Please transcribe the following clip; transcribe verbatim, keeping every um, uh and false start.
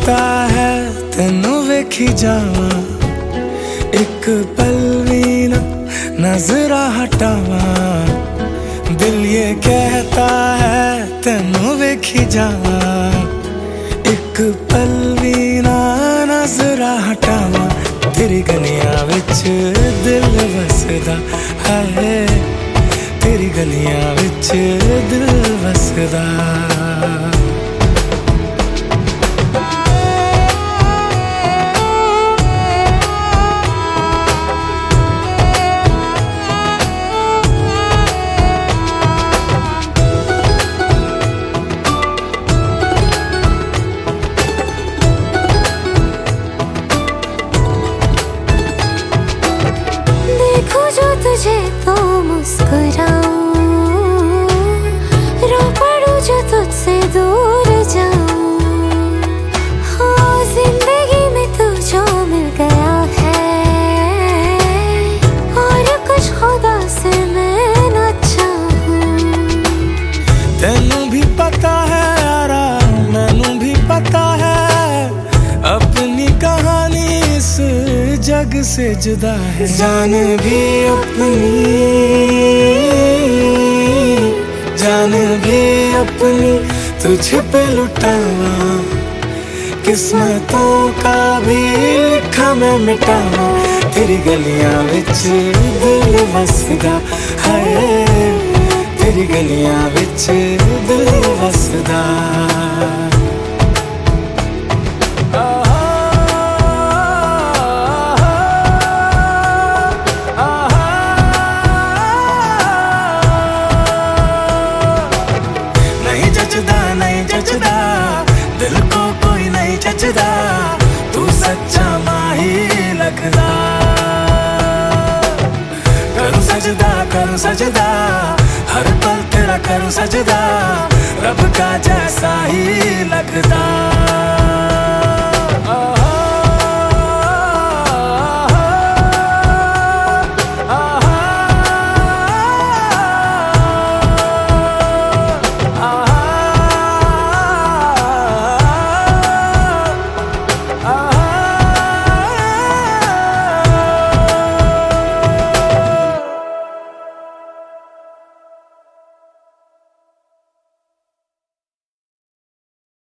कहता है तेनू वेखी जावा, एक पल भी ना नजरा हटावा। दिल ये कहता है तेनू वेखी जावा, एक पल भी ना नजरा हटावा। तेरी गलियां विच दिल वसदा है, तेरी गलियां विच दिल वसदा। तुझे तो मुस्कुराऊं, रो पड़ूं जो तुझसे दूर जाऊं। हाँ, जिंदगी में तू जो मिल गया है, और कुछ खुदा से मैं न चाहूं। तेनू भी पता है यारा, मैनू भी पता है, अपनी कहानी इस जग से जुदा है। जान भी अपनी, जान भी अपनी तुझ पे लुटावा, किस्मतों का भी लिखा मैं मिटावा। तेरी गलियां विच दिल वसदा है, तेरी गलियां विच दिल वसदा। नहीं जचदा दिल को कोई नहीं जचदा, तू सच्चा माही लगदा। करूं सजदा करूं सजदा, हर पल तेरा करूं सजदा, रब का जैसा ही लगदा।